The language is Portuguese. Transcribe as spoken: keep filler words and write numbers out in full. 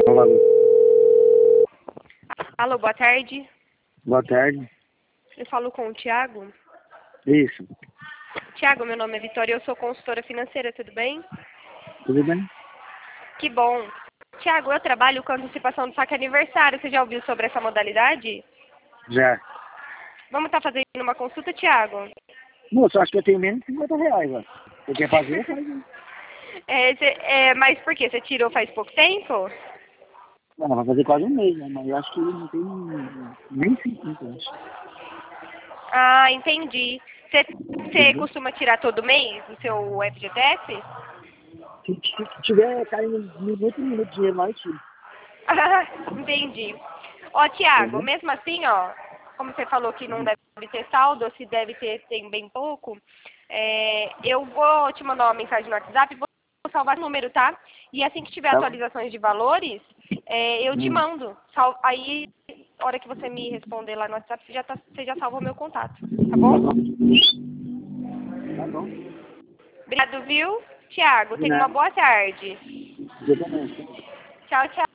Alô. Alô, boa tarde. Boa tarde. Eu falo com o Thiago. Isso. Thiago, meu nome é Vitória e eu sou consultora financeira, tudo bem? Tudo bem? Que bom. Thiago, eu trabalho com antecipação do saque aniversário. Você já ouviu sobre essa modalidade? Já. Vamos estar fazendo uma consulta, Thiago? Moço, acho que eu tenho menos de cinquenta reais, ó. Você quer fazer? Faz. é, cê, é, mas por quê? Você tirou faz pouco tempo? Não, vai fazer quase um mês, né? Mas eu acho que não tem nem cinquenta, eu acho. Ah, entendi. Você Entendeu? costuma tirar todo mês o seu F G T S? Se, se tiver caindo minuto em minuto dinheiro lá, eu tiro. Entendi. Ó, Thiago, Entendeu? mesmo assim, ó, como você falou que não deve ter saldo, ou se deve ter, tem bem pouco, é, eu vou te mandar uma mensagem no WhatsApp, vou salvar o número, tá? E assim que tiver Tá? atualizações de valores, é, eu te Hum. mando. Sal- aí, a hora que você me responder lá no WhatsApp, você já, tá, você já salvou meu contato, tá Tá bom? bom. Tá bom. Obrigado, viu? Thiago, De tenha uma nada. boa tarde. Eu também. Tchau, tchau.